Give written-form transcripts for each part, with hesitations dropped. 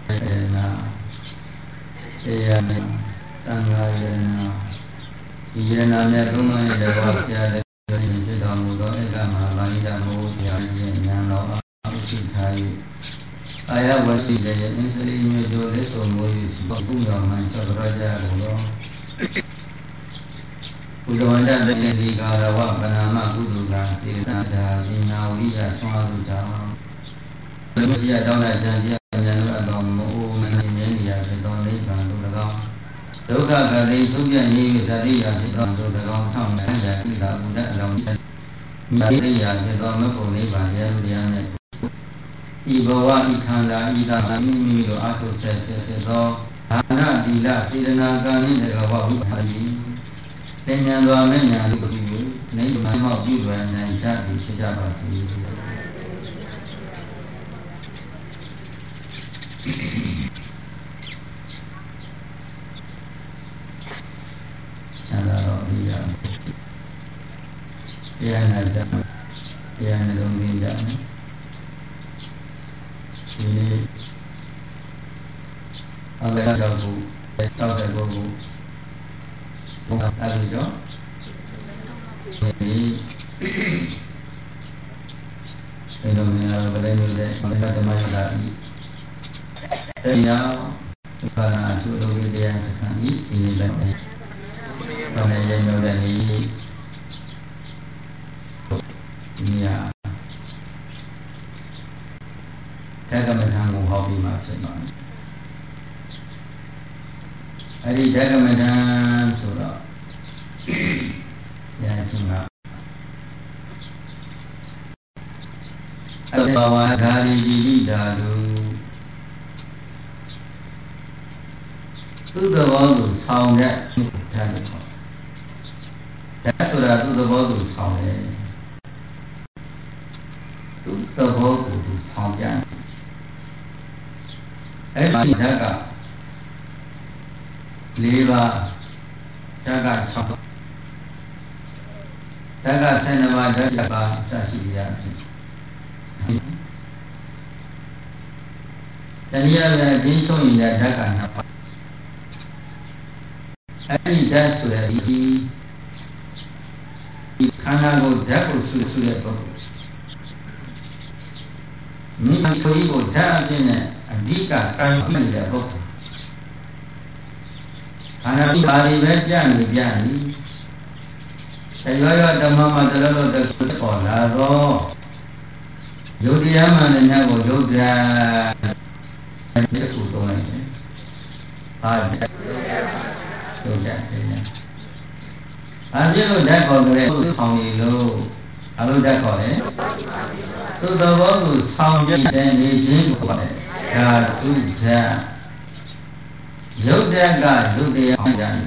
na eyana tangayana yana ne kuma da wafiya da yin da mu da ga malai da mu ya yin nan lo a shi kai aya wasi da yin sai ne dole so mu yi ba ku ya man ta raja lo Udawanda dari karawa panama kudukan tirada bina wija swaruja. Manusia daulah janji jangan ada mau menyanyi sedang leban doang. Doa kali sudah ni dari yang sedang doang sama ada tidak mudah dalam dari yang sedang mau leban dia ni. Ibawa ikanda ida ini lo aku sedang anak tidak tidak kami dekat hari. Dengan doa menyanyi begitu, ni memang juga nanti jadi sejauh ini. Kalau dia ada mungkin ini agak jauh, jauh. Bukan ada jo. Ini fenomena berbeda mereka teman lagi. Saya karena sudah dia sekali ini lagi. Karena yang sudah ini ya. Saya akan menanggung hobi maksudnya. Hari jaga medan surah, ya cuma. Ada bawa dari diri dalu, sudah bawa saunnya jadi kau. Sudah bawa saunnya, sudah bawa saunnya. Masih jaga. Leva, jaga cakap, jaga saya nama jaga sahihnya. Dan ia jenis ini jaga apa? Ini dah sudah di kana go jago sudah bagus. Ini kalau ibu dah jenis adika kami dah bagus. Anak hari berjalan berjalan. Saya ada mama dalam ada sekolah roh. Jadi mana nak go juga. Ini sudah ni. Ada. Sudah ni. Ada lo dah kau boleh kami lo. Kalau dah kau ni. Sudah bagus. Kami dan ini kau ni. Ya sudah. Yaudah yang jadi,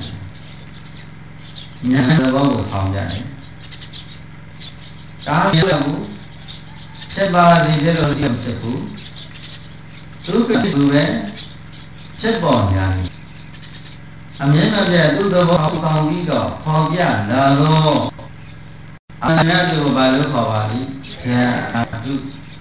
yang bawa kamu jadi. Kami lalu sebab dia lalu dia sebut, suka juga sebab jadi. Kami ada tu bawa kamu juga, kamu dia lalu, anak tu baru kawali, ya tu.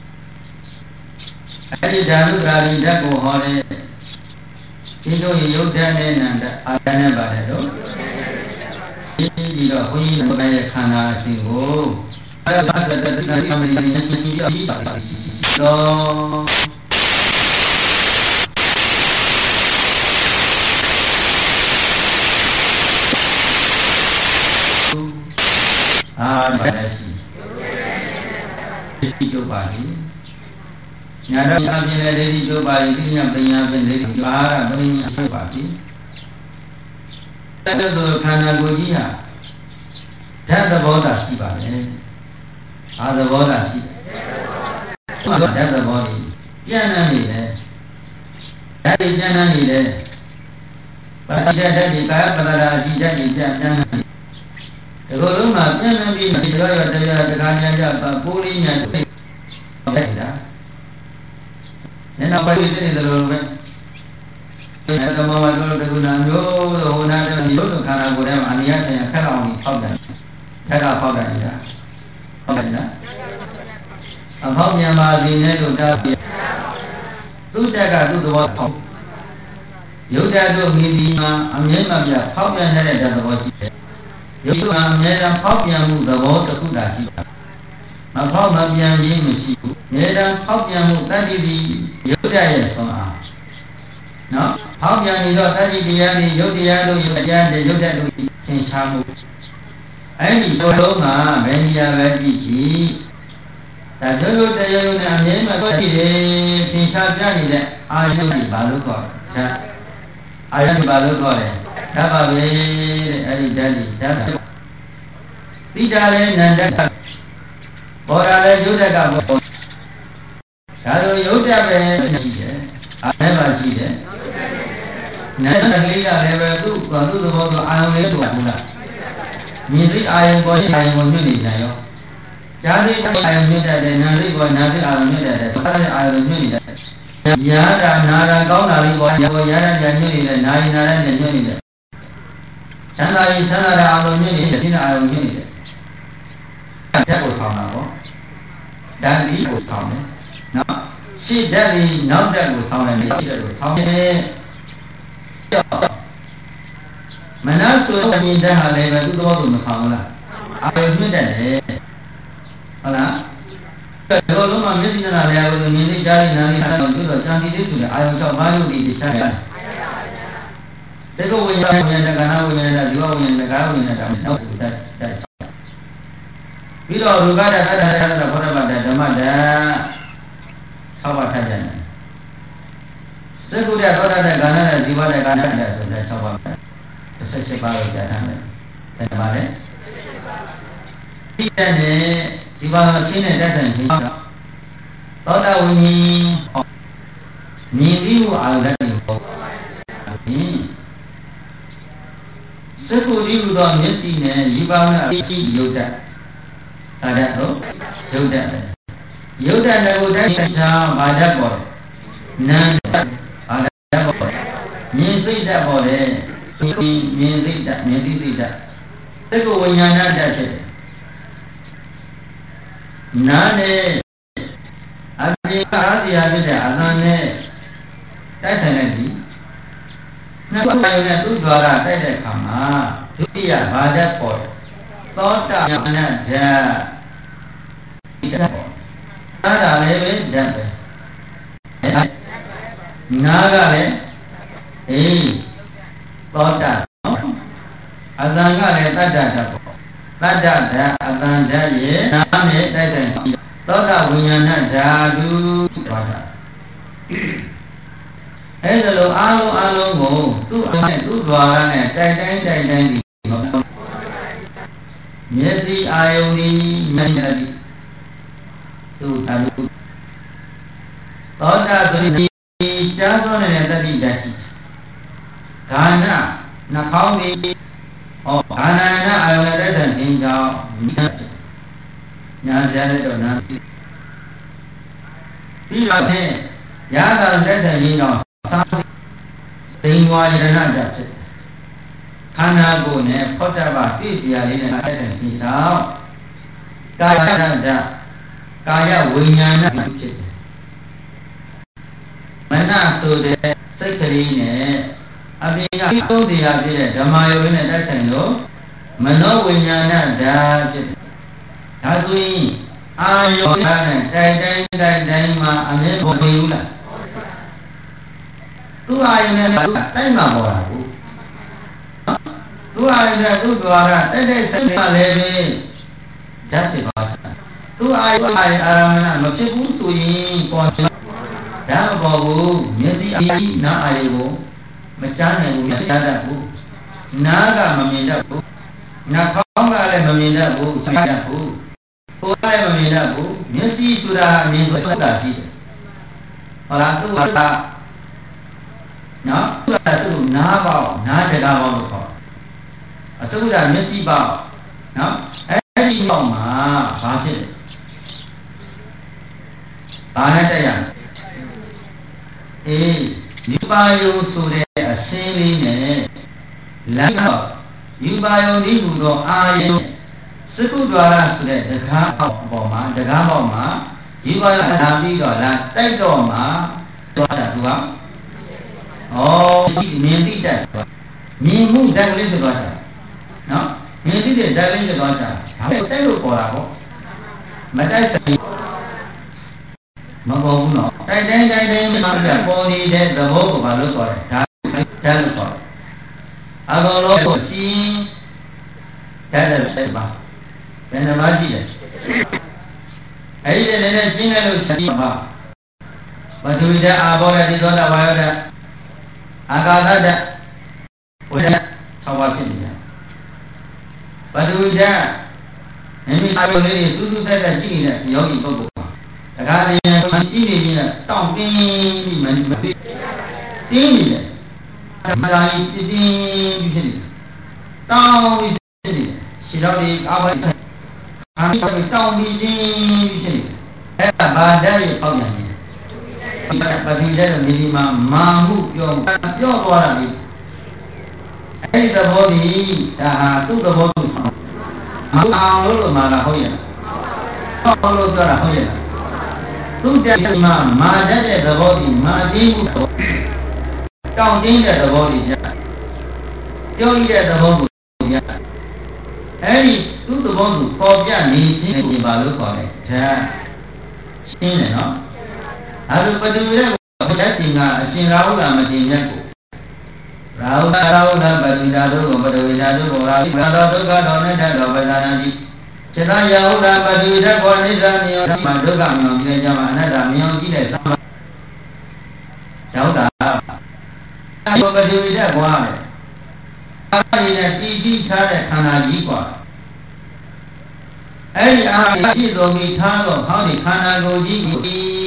Jadi jalan dari dah kohore. Itu yaudah ni nanda ada ni baru tu. Ini juga punya namanya khana singgu. Ada dari kami ni juga so. Baca sih. Itu pagi. Nyada yang dari itu balik ini yang dari bahara dari itu pagi. Ada tu karena gojia. Ada bola sih balik. Ada bola sih. Ada bola. Jangan ni deh. Dari jangan ni deh. Pada jadi kaya pada jadi jangan. Kalau rumah jangan ni kalau ada kerana ada polinya. Ada. Nena apa itu ni dalam orang. Ada mama kalau terguna yo, nak ada yo, karena guna aniat yang kalau ni paudan, kada paudan ida, paudan ida. Apa yang mari ni tu dah. tu jaga tu dua tahun. Yaudah tu minimal amnya dia kau yang ada dah dua sih. Yaudah amnya kau yang mu dua tu dah sih. Kau yang ini mesti. Yaudah kau yang mu tadi di yaudah ya sama. No, kau yang ini tadi dia ni yaudah tu sensamu. Ini kalau mah media lagi. Tak jauh ni amnya tadi sensaja ni le. Ayam ni baru kau. Ayam baru boleh, apa boleh, ada jadi, tidak ada nanda, orang ada juga kamu. Kalau juga boleh, ada masih deh. Nanda kita lepas tu, kalau tu baru ayam itu pula. Mesti ayam boleh ayam ni saja. Jadi ayam ni ada, nanti ayam ni ada, kalau ayam ni ada. Yara nara kau nari buat yara janju ni le nari nara janju ni le. Sana ada alam ni le, sini alam ni le. Ada kau sama kau, dan di kau sama. Nah, si dari nak kau sama ni, si dari kau sama. Mana tu ni dah ada, tu tu tu sama lah. Alam ni dah le, mana? Kalau mana mesti nak ada, mesti cari nanti ada juga cantik itu sudah. Ayam cakap baru di cari. Teko punya negara punya dua punya negara punya tahu kita cari. Bila ruga ada pada zaman ada sahabat saja. Sesudah ada negara jiwa negara ada sudah sahabat. Sesuatu jalan. Mana? Kita ni jiwa sini datang sini. Toda ini niru ada ni. Sesuatu dah mesti ni jiwa ni yoda. Ada tu yoda. Yoda lagu dah kita baca boleh. Nanti ada boleh. Ni tidak boleh. Ni tidak. Sesuatu yang ada je. Nane, ada azannya, tak lagi. Nak ayunan tu juara tak kama, dia baca pol, toda yang ada, tidak. Ada lebih dah. Naga le, toda, azanga le tak ada. Tada azan jadi nama datang. Toda punya jadu pada. Hello alo go. Tu dua ni datang di. Mesti ayu ni menjadi. Tu tahu. Toda tu ni jadu ni tadi jadi. Karena nak kau ni. Oh, anak-anak ayam ada dan tinggal nyari tu nanti. Bila ni, yang ada dan tinggal, tinggal di mana saja. Karena aku ni, kota batu dia ni ada dan tinggal. Kaya saja, kaya winyana itu. Mana tu deh sekali ni. Abinya itu dia jamaah ini datang lo, mana winyana dah. Tapi ayo kan, day ma ane boleh ulah. Tu ayo ni day ma boleh. Tu ayo ni tu juara, day lebih jadi bahasa. Tu ayo mana macam tu ini pun. Dah bawa mesti ayo na ayo. Macam ni mesti ada bu, naga meminda bu, nak kau ada meminda bu, ada bu, kau ada meminda bu, mesti sudah minggu sudah sih. Orang tu ada, nak tu nak bawa, nak jaga bawa kau, atau sudah mesti bawa, nak, ini bawa pasal, mana saya, Yubayo sudah asli ni, lalu yubayo ni bukan ayam. Sekutuara sudah dekat bawah, yubayo nabi dolar, tak dolar, သွားတာသူကမြင်သိတဲ့မြင်မှုဓာတ်ကလေးဖြစ်သွားတာနော်မြင်သိတဲ့ဓာတ်လေးဖြစ်သွားတာဒါပဲတိုက်လို့ပေါ်တာပေါ့မတိုက်ဆိုင်မပေါ်ဘူးနော်တိုက်တိုင်းမှာပေါ်နေတဲ့သဘောကိုဘာလို့ခေါ်လဲဒါလို့ခေါ်တယ်အကောင်လုံးကိုရှင်းဓာတ်တဲ့ပါဘယ်နှပါးရှိလဲအဲ့ဒီလည်းရှင်းတယ်လို့ရှင်းပါဘဒုရအာဘောရတိသောတာဝါယောဓာတ်အာကာသဓာတ်ဝိဓာတ်6ပါးဖြစ်နေတာဘဒုရမိမိအာယုလေးတွေစူးစူးဆက်ဆက်ရှိနေတဲ့ယောဂီပုဂ္ဂိုလ်တခါတည်းရှိနေပြီးတော့တောင့်တင်းပြီးမတင်းနေတယ်မလာကြီးတင်းပြီးဖြစ်နေတယ်တောင့်ပြီးဖြစ်နေတယ်ခြေတော်တွေအားပါအားပြီးတောင့်ပြီးတင်းပြီးဖြစ်နေတယ်အဲ့ဒါဘာဓာတ်ရဲ့ပေါက်ပြန်နေပတိတဲ့မိဒီမှာမာမှုပြောသွားတာလေအဲ့ဒီသဘောဒီဒါဟာသူ့သဘောသူမအောင်လို့မာလာဟုတ်ရဲ့ဟုတ်လို့ပြောတာဟုတ်ရဲ့သူ့တဲ့မှာမာတတ်တဲ့သဘောဒီမာတင်းမှုတောင့်တင်းတဲ့သဘောဒီပြောရတဲ့သဘောကိုအဲ့ဒီသူ့သဘောကိုပေါ်ပြနေခြင်းကိုဘာလို့ခေါ်လဲဓာတ်ရှင်းတယ်နော်အဲ့လိုပတူရဲ့ဘုရားရှင်ကအရှင်ရာဟုလာမတင်ရက်ကိုရာဟုလာပတိတာတို့ကိုပတူဝိတာတို့ကိုရာဟုလာတော်ဒုက္ခတော်နဲ့တတော်ပဇာနာတိစေတရာဟုလာပတူတဲ့ဘောနိစ္စမြေရောမှာဒုက္ခမြောင်ကြည့်ကြမှာအနတ္တမြောင်ကြည့်တဲ့သမရောက်တာအဲ့ဒီပတူတဲ့ဘောပဲအဲ့ဒီနဲ့တည်တည်ထားတဲ့ခန္ဓာကြီးกว่าအဲ့ဒီအာရုံကြည့်တော်မူထားတော့ဟောဒီခန္ဓာကိုယ်ကြီးကို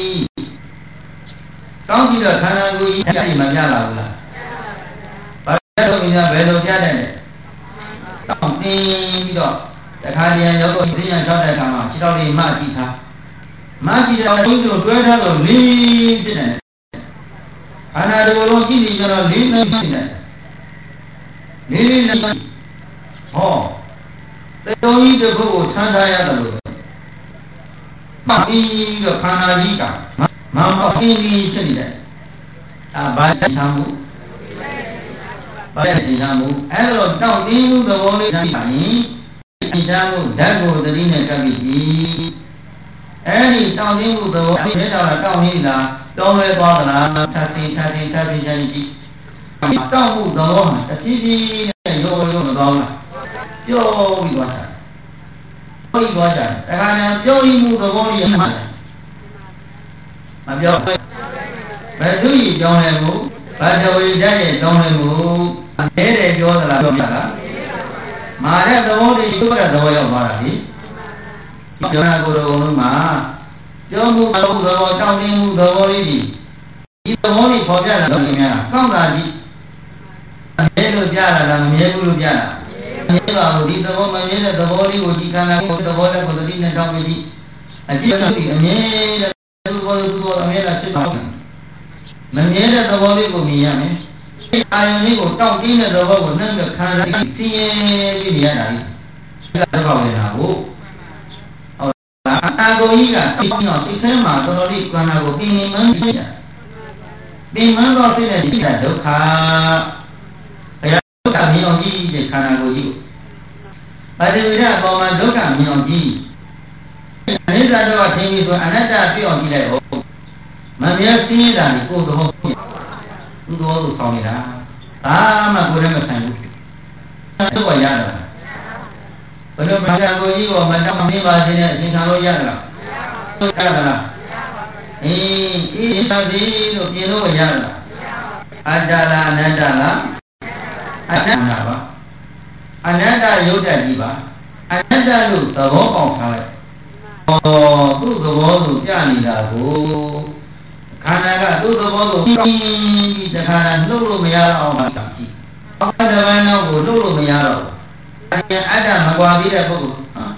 ကောင်းပြီးတော့ခန္ဓာကိုယ်ကြီးအဲ့ဒီမပြလာဘူးလားဘာလို့ဒီကဘယ်လိုပြတဲ့လဲတောင်းတင်းပြီးတော့တခါတည်းရောက်တော့သိရချောက်တဲ့အခါမှာခြေတော်လေးမကြည့်ထားမကြည့်တော့ဘုန်းကြီးတို့တွဲထားတော့လေးဖြစ်တယ်ခန္ဓာတော်လုံးကြည့်နေကြတော့လေးနေဖြစ်တယ်လေးနေဟောတေတုံးကြီးတစ်ခုကိုဆန်းထားရတယ်လို့မှတ်ပြီးတော့ခန္ဓာကြီးကမမအင်းကြီးဖြစ်နေတယ်ဘာသိထားမှုဘာသိထားမှုအဲ့တော့တောက်တင်းမှုသဘောလေးသိပါရင်သိထားမှုဓာတ်ကိုသတိနဲ့ကပ်ပြီးအဲ့ဒီတောက်တင်းမှုသဘောသိတော့တောက်နေတာတောင်းလဲသွားသလားသတိကြည့်တောက်မှုသဘောမှာတတိတိနဲ့ရိုးရိုးမသွားဘူးလားပြောပြီးသွားတာပြောပြီးသွားတာဒါကလည်းပြောပြီးမှုသဘောလေးမှတ်မပြောဘယ်သူကြီးကြောင်းလဲမို့ဘာတဝိဓာတ်ရဲ့ကြောင်းလဲမို့နဲတယ်ပြောသလားပြောပြလားမာတဲ့သဘောတွေရုပ်တဲ့သဘောရောက်သွားတာလေပြောတာကိုယ်တော်မှာပြောမှုသဘောတောင်းတင်းမှုသဘောလေးဒီသဘောလေးပေါ်ပြလာတော့များကောင်းတာကြီးမဲလို့ပြလာတာမမြဲဘူးလို့ပြလာမမြဲပါဘူးဒီသဘောမမြဲတဲ့သဘောလေးကိုဒီခန္ဓာကိုယ်သဘောနဲ့ကိုယ်သတိနဲ့တောင်းပြီးအကြည့်တော့ဒီအမြဲတဲ့သူဘောအမြဲတမ်းဖြစ်ပါဘူးမမြဲတဲ့သဘောလေးကိုမြင်ရမယ်အာယုန်လေးကိုတောက်တင်းတဲ့သဘောကိုနှံ့တဲ့ခန္ဓာကြီးသိရင်ပြီးနေရတာလေဒါတော့နေတာကိုဟုတ်လားအာကိုကြီးကသိတော့သိထဲမှာတော်တော်လေးခန္ဓာကိုပြင်မှန်းဖြစ်တာပြင်မှန်းတော့ဖြစ်တဲ့ဒီကဒုက္ခဘယ်ဒုက္ခမြင်အောင်ကြည့်တဲ့ခန္ဓာကိုယ်ကြီးကိုဗတိဝိရအပေါ်မှာဒုက္ခမြင်အောင်ကြည့်အနိစ္စတော့ထင်ပြီးဆိုအနတ္တပြည့်အောင်ကြည့်လိုက်ဟုတ်မမြဲသိနေတာကိုယ်သဘောသူ့သဘောကိုဆောင်နေတာဘာမှကိုယ်နဲ့မဆိုင်ဘူးသူ့ကရတာဘယ်လိုဘာသာကိုကြီးကိုမတောင်းမင်းပါစေနဲ့အရှင်သာလို့ရတာလားရတာလားအေးသာစီလို့ပြင်လို့ရတာအတ္တလားအနတ္တလားအနတ္တပါအနတ္တရုပ်တတ်ကြီးပါအနတ္တလို့သဘောပေါက်ထားလိုက်သူ့သဘောကိုပြနေတာကိုခန္ဓာကသူ့သဘောကိုပြီးတခါတော့နှုတ်လို့မရတော့အောင်ပါကြည့်။ဘာတပိုင်းတော့ကိုနှုတ်လို့မရတော့ဘူး။အတ္တမကွာပြီးတဲ့ပုဂ္ဂိုလ်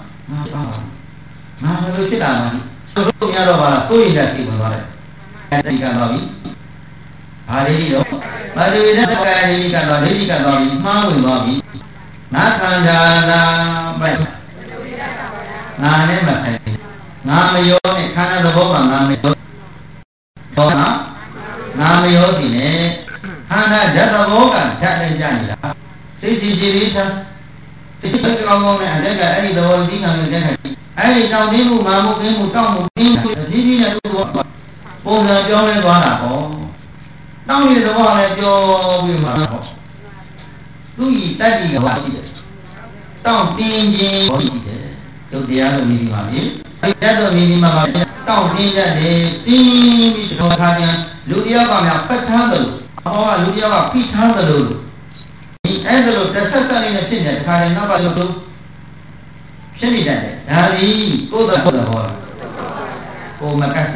ငါဘယ်လိုဖြစ်တာလဲ။နှုတ်လို့မရတော့ပါလားကိုယ်ရည်တက်ပြီးဝင်သွားတယ်။အဲဒီကတော့ပြီ။ဘာလေးတော့ဘာဒီဝိဒ္ဓကာရီကတော့ဒိဋ္ဌိကတော့ပြီမှားဝင်သွားပြီ။ငါခန္ဓာလားပဲ။ငါနဲ့မဆိုင်ငါမရောနဲ့ခန္ဓာသဘောမှာငါမရောတော့နော် Nam Yogi, Hana Jataboga, Jatajana, Sisi Jirita, Sisi Ramon and then I the whole thing and then I found him who Mamu came to come with Sisi and Bona John and Wanaho. Now is the one at your women. Do you study about it? Don't think to the other minimum. The other minimum, don't think that they see me so hard. Ludia Bana Pet Handle, or Ludia Pete Handle. The Angelo, the sister in the Senate, had another to Shelly that. Now he go the hall. Oh, Macassi,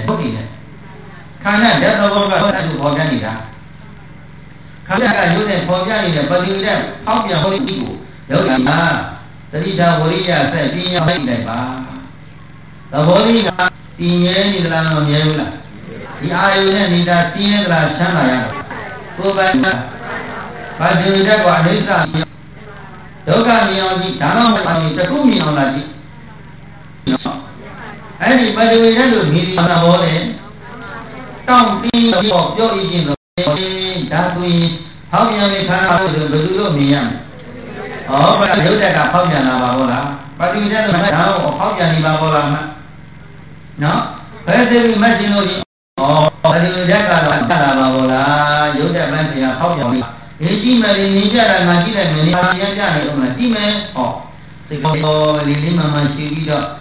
Kana, that's the one to Organica. Kana, you then Organica, but you then, how you hold you? Yona, the Lita Voria said, being a lady. The Voria, the Yen is land on Yevla. The Iron is a senior Shana. Go back. But you never want this. Doga me on the Tana, the Kumi on that. Anybody will handle me on a volley. Don't think of your eating the that we how many times the Badulo Miam. Oh, but I do that a Paviana Babola. But you never know Paviani Babola. No? Where do you imagine? Oh, you never Babola, you never mention a Paviani. He may need a Magina and Niagara on a demon. Oh, the Lima Shivida.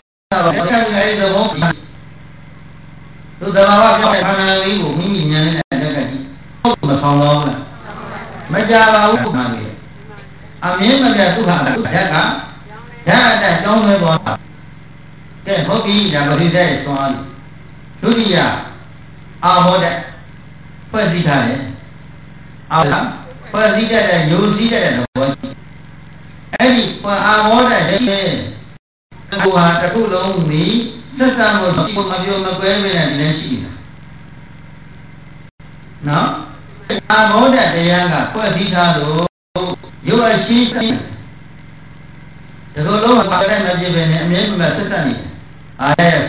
To the Lavana, we mean and the Song. Majara, I mean, I do have that don't know. Then, Hobby, that was his son. Julia, our mother, first Italian. Our first Italian, you see that. Any for our mother, who are too long, me, the son was people of your McQuarrie and Nancy. No? I know that the younger, first Italian. You are she. The Lord of the given a name of Satan. I have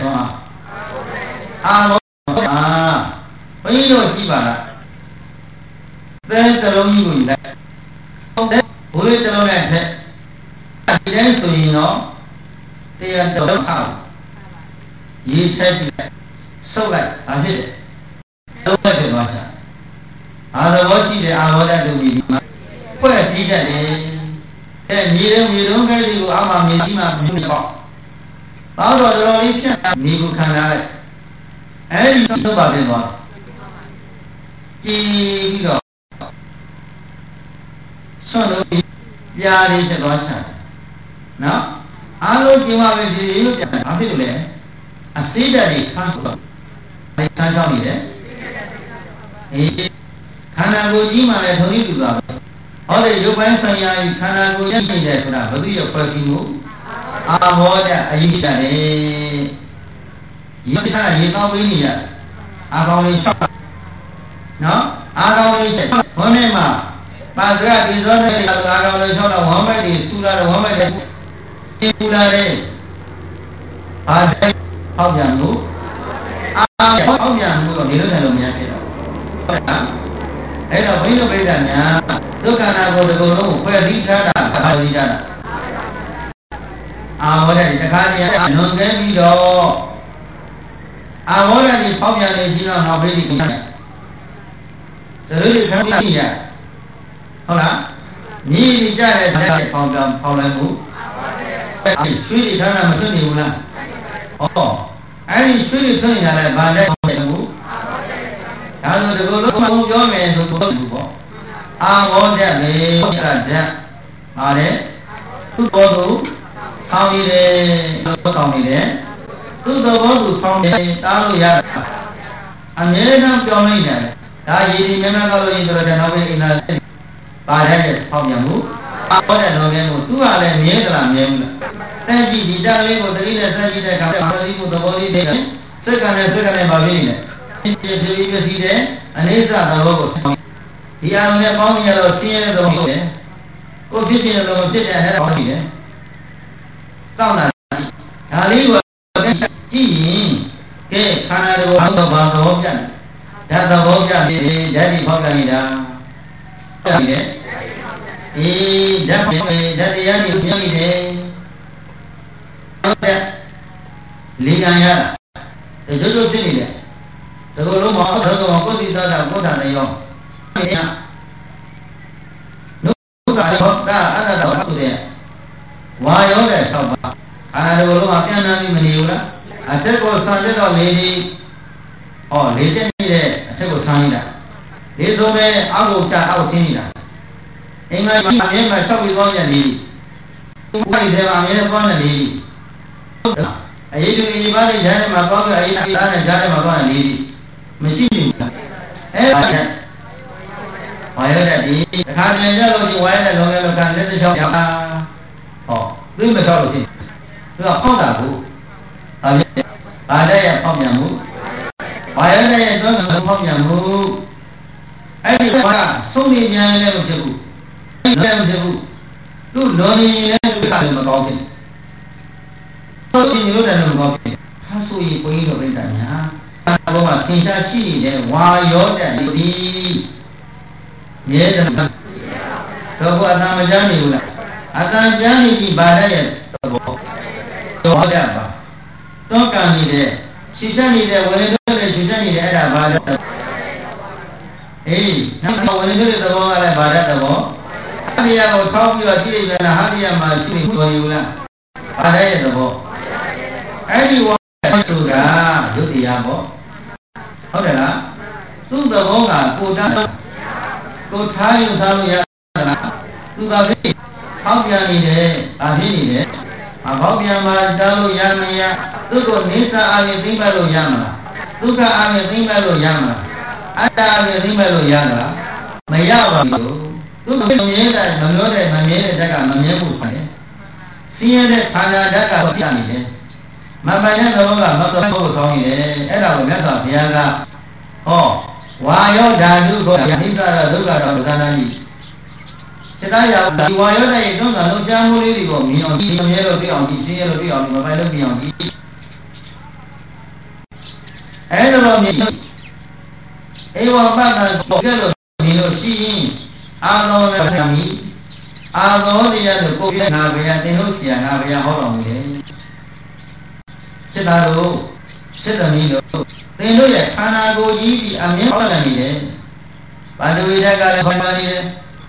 when you see that, then the lonely will let. Who is the long and then to you know, they are the house. He said, so that I did it. So much of Russia. Otherwise, they are what I do. Put a teacher in. Then we don't get you out of me. Out of the religion, Nibu can have it. And you know about it. What? He got so, yeah, it's a Russia. Now, I don't give up with you. I feel it. I see that it comes from. I can't tell me that. Can I go to my home? Or you went from your Canada, but do your first move? I want that. You can't win yet. I've only shot. No, I've only said, Honema. My dad is only a woman, is two other woman. I said, how you move? How you move? You don't know. I don't know where that look at the go where he got how he got. I want to carry no get me though. I want to pop your engine on how really can. The really can be here. Hold on. Need each other from the problem. I really turn on the new. Oh, I really turn on the move. I know the good young man to go to. I want that me, are they? To go to how they tell me there. To the one who found the Taluya. And then I'm going there. I remember into the novel in a parade of Yamu. I want to know them two are the near the name. Then he did the leader that the body there. Second and Babylon. And it's not a logo. He has never found your senior the go visit a little bit ahead of me. Found that. I leave a tea. Canada was out of the ဒါသဘောပြပြီဓာတ်ဒီဖောက်ပြန်နေတာဟုတ်တယ်အေးဓာတ်တရားဒီပြောနေတယ်ဟုတ်တယ်လေးခံရတာတို့တို့ဖြစ်နေတယ်ဒီလိုလုံးမဟုတ်တော့ကိုယ်စီသားတာကိုယ်ထာနေရောနုကတော့ဒါအတ္တတော်ဟုတ်တယ်ဝါရောတဲ့ဆောက်ပါဒီလိုလုံးကပြန်နာပြီးမနေဘူးလားအတက်ကိုဆန်တက်တော့လေဒီလေတက်နေတဲ့အထက်ကိုဆန်းနေတာဒီဆိုပဲအောက်ကိုတက်အောက်ဆင်းနေတာအင်္ဂါကြီးအမြဲမှာဆောက်ပြီးသွားကြနေသူ့ဘိုက်ထဲမှာအမြဲသွားနေလေအရေးကြီးဒီပါးလေးဈာတ်မှာသွားပြီးအရေးကြီးသားနဲ့ဈာတ်မှာသွားနေလေမရှိဘူးအဲ့ဒါဝါရတဲ့ဒီအခါပြန်ကြလို့ဒီဝါရတဲ့လုံးလုံးကလက်တစ်ချောင်းရပါသူမဆောက်လို့ရှိသူကဖောက်တာကိုဘာလဲရဖောက်ပြန်မှုဘာရတဲ့ရဲ့သွမ်းကဖောက်ပြန်မှုအဲ့ဒီကဆုံးနေပြန်လည်းမဖြစ်ဘူးလည်းမဖြစ်ဘူးသူ့လောနေလည်းသူကလည်းမကောင်းဘူးသူ့ဒီလိုတယ်မကောင်းဘူးဟာဆိုရင်ဘုန်းကြီးတို့ပြတာညာဘောမှာသင်္ချာရှိနေတဲ့ဝါရောတဲ့ဒီမြဲတယ်တော့ဘာသာမကြမ်းနေဘူးလားအတန်ကြမ်းနေပြီဘာတဲ့ရဲ့သဘောတော့ကြပါတော့ကံနေတဲ့ရှင်းတဲ့နေတဲ့ဝေဒနာနဲ့ရှင်းတဲ့နေတဲ့အဲ့ဒါဘာလဲအေးနောက်ဝေဒနာတဲ့သဘောကလည်းဘာတဲ့သဘောဟာဒီယာကိုထောက်ပြီးတော့ကြည့်လိုက်ရင်ဟာဒီယာမှာရှိနေပေါ်ယူလားဘာတဲ့ရဲ့သဘောအဲ့ဒီဝါဆိုတာဒုတိယပေါ့ဟုတ်တယ်လားသူ့သဘောကကိုတန်းကိုထားယူထားလို့ရလားသူကဖြစ်ဟောက်ပြန်နေတယ်အဖြစ်နေတယ်အဟောက်ပြန်မှာတောင်းလို့ရမရသူ့ကိုနေစာအရင်သိမ့်မဲ့လို့ရမလားဒုက္ခအရင်သိမ့်မဲ့လို့ရမလားအတ္တအရင်သိမ့်မဲ့လို့ရလားမရပါဘူးသူ့ကိုမြဲတယ်မမျောတယ်မမြဲတဲ့ဓာတ်ကမမြဲဘူးဆိုတယ်ဆင်းရဲတဲ့ခန္ဓာဓာတ်ကပြနေတယ်မပိုင်တဲ့သဘောကမတော်ဖို့ကောင်းနေတယ်အဲ့ဒါကိုမြတ်စွာဘုရားကဝါယောဓာတုကိုအနိစ္စဒုက္ခတော့သဏ္ဍာန်ကြီးစိတ္တရာဒီဝါယောတဲ့သုံးတာလုံးကြားမှုလေးတွေကိုမြင်အောင်ကြည့်မြဲလို့သိအောင်ကြည့်ရှင်းရလို့သိအောင်မပိုင်လို့သိအောင်ကြည့်အဲ့လိုမြင်ဧဝပတ္တကိုပြလို့မြင်လို့ရှိရင်အာလောနဲ့ဆံမီအာလောတရားကိုကိုယ်ရဲ့နာဘယသင်လို့ဆရာနာဘယဟောတော်မူတယ်စိတ္တတို့စိတ္တမီတို့သင်တို့ရဲ့ခန္ဓာကိုယ်ကြီးဒီအမြဲဟောနေတယ်။ဘာလို့ဝိဒကလည်းခေါ်နေတယ်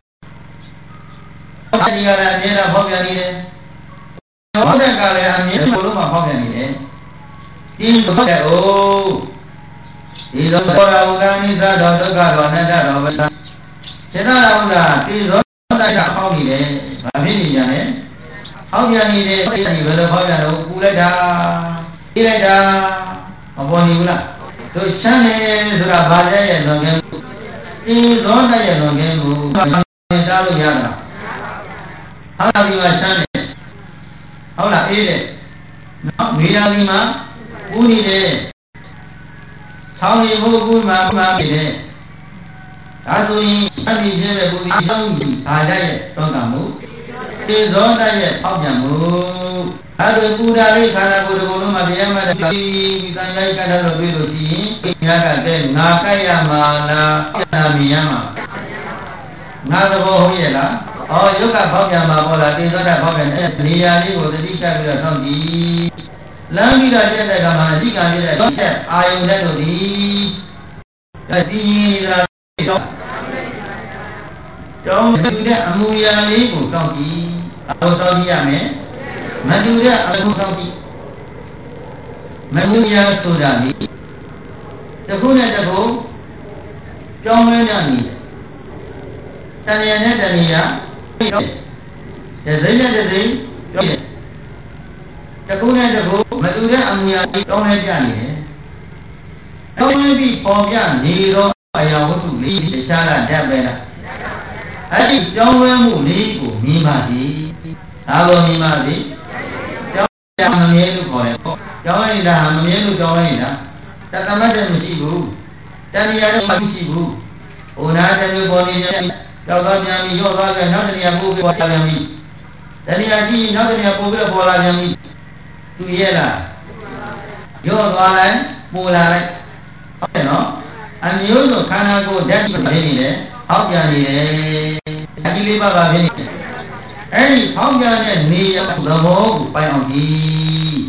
။ဘာဒီကလည်းအမြဲတမ်းဟောပြန်နေတယ်။ဟောတဲ့ကလည်းအမြဲဘုလို့မှဟောပြန်နေတယ်။ဒီဘုတဲ့အိုးဒီလိုဘောရာဝကနိသတော်ဒုက္ခတော်အနတ္တတော်ပဲ။စေတနာဥဒ္ဒါဒီသောတိုက်တာဟောနေတယ်။ဘာဖြစ်နေကြလဲ။ဟောပြန်နေတယ်ဒီဘယ်လိုဟောပြန်တော့ပူလိုက်တာ။ပြေးလိုက်တာမပေါ်နေဘူးလား။တို့ချမ်းတယ်ဆိုတာဘာလဲရဲ့လွန်ကဲမှုဒီသောတရဲ့လွန်ကဲမှုစားလို့ရတာဟုတ်လားဒီမှာချမ်းတယ်ဟုတ်လားအေးတယ်နော်မေရာဒီမှာပူနေတယ်ဆောင်းရီဘုကူမှာနေတယ်ဒါဆိုရင်အတိကျတဲ့ပူဒီဆောင်းကြီးဘာလဲရဲ့သောတာမှုဒီသောတရဲ့အောက်ပြန်မှုအဲ့ဒီပူဓာရိခန္ဓာကိုယ်တော်မှာတရားမှတ်တဲ့ဒီကံလိုက်ကတည်းကပြီးလို့ရှိရင်ဘုရားကတဲ့ငါကြိုက်ရမှာလားနာမီရမှာငါသဘောဟုတ်ရဲ့လားယုတ်ကဖောက်ပြန်မှာပေါ်လာတေဇောတဖောက်ပြန်တဲ့နေရာလေးကိုသတိချပြီးတော့ဆောင်းကြည့်လမ်းပြီးတော့ကျက်တဲ့ကမှအဓိကလေးတဲ့ချက်အာယုန်တဲ့တို့ဒီဒီနေတာတောင်းတူတဲ့အမူအရာလေးကိုစောင့်ကြည့်အလို့စောင့်ကြည့်ရမယ်မတူတဲ့အမှုဆောင်ကြည့်မမှုရဆိုတာလေတခုနဲ့တခုကြောင်းလဲနေတယ်တဏှာနဲ့တဏှာဒဇိနဲ့ဒဇိပြောတယ်တခုနဲ့တခုမတူတဲ့အမှုရာကြောင်းလဲကြနေတယ်ကြောင်းလဲပြီးပေါ်ပြနေတော့အရာဝတ္ထုလေးတခြားကဓာတ်ပဲလားအဲ့ဒီကြောင်းလဲမှုလေးကိုမြင်ပါသည်ဒါလိုမြင်ပါသည်မမြဲလို့ခေါ်တယ်ပေါ့ကြောင်းလိုက်တာမမြဲလို့ကြောင်းလိုက်တာတသမတ်တည်းမရှိဘူးတဏှာတော့မရှိဘူးဟိုနာတမျိုးပေါ်နေတယ်ကြောက်သွားပြန်ပြီးရော့သွားပြန်နောက်တဏှာပို့ပြီးပေါ်လာပြန်ပြီးတဏှာကြီးနောက်တဏှာပို့ပြီးပေါ်လာပြန်ပြီးသူရဲ့လားရော့သွားလိုက်ပို့လာလိုက်ဟုတ်တယ်နော် anh nhớ rồi khả năng cô đẹp như thế này đấy học giờ này đấy đi lấy ba bên này ấy học giờ này ni là bố phải học gì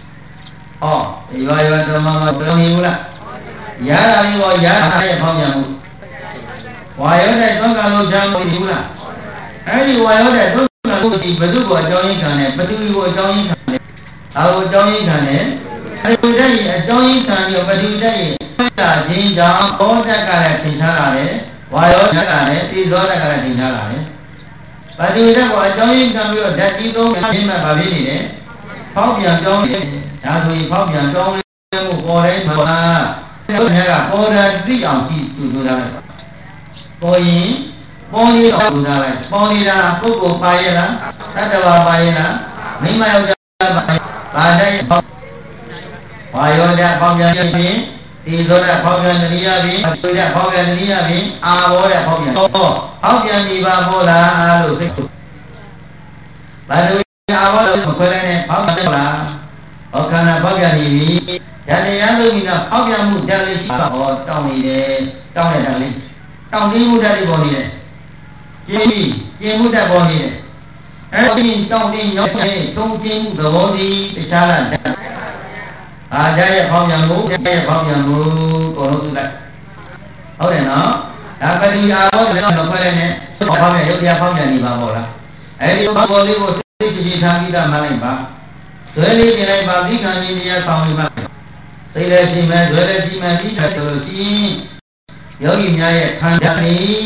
vậy rồi mà tôi hiểu là giá là như vậy giá là hay học giờ một vài ở đây tôi cả lối trang tôi hiểu là ấy vài ở đây tôi là tôi chỉ bắt đầu vào trong những cái này bắt đầu vào trong những cái này trong những cái này ấy tôi đây trong những cái này bắt đầu đây là chính rằng có tất cả là chính xác là đấy vài ở tất cả đấy thì rõ tất cả là chính xác là đấy bắt đầu đây vào trong những cái này đã chỉ tôi cái mà bảo vệ đấy pháp nhận trong đã thôi pháp nhận trong một cô đấy mà tôi nghe là cô đã điအောင်ကြည့်သူဆိုတာလေပေါ်ရင်ပေါ်နေတော့ဆိုတာလေပေါ်နေတာပုဂ္ဂိုလ်ပါရဲ့လားသတ္တဝါပါရဲ့လားမိမယောက်ျားပါတဲ့ဘာယောတဲ့ပေါင်းပြန်ခြင်းဒီလိုတဲ့ပေါင်းပြန်တရိယာပြီးဒီတဲ့ပေါင်းပြန်တရိယာပြီးအာဘောတဲ့ပေါင်းပြန်ဟောပြန်ပြီပါဘောလားလို့သိဘာလို့အာဘောလို့ခွဲလိုက်နေပေါင်းပြန်လားဟောခန္ဓာပေါင်းပြန်ပြီဓာတ်တရားလို့ပြီးတော့ပေါက်ပြန်မှုဓာတ်လေးရှိတာဟောတောင်းနေတယ်တောင်းတဲ့ဓာတ်လေးတောင်းတင်းမှုဓာတ်လေးပေါ်နေတယ်ကျင်းပြီးကျင်းမှုဓာတ်ပေါ်နေတယ်အဲဒီတောင်းတင်းရောက်တဲ့သုံးကျင်းမှုသဘောတည်းတခြားလားဓာတ်ဓာတ်ရဲ့ပေါက်ပြန်မှုဓာတ်ရဲ့ပေါက်ပြန်မှုကိုလို့သူလိုက်ဟုတ်တယ်နော်ဒါပတိအာဘောလည်းတော့ခွဲလိုက်နေပေါက်ပြန်ရုပ်တရားပေါက်ပြန်နေပါပေါ့လားအဲဒီဘောလေးကိုသိကြည်ထားပြီးသားမှလိုက်ပါသွဲလေးပြင်လိုက်ပါပြီးခံကြီးတရားဆောင်ပြီးပါသိလဲရှိမယ်ဇွဲလဲရှိမယ်ပြီးတယ်လို့ရှိယောဂီများရဲ့ခန္ဓာនេះ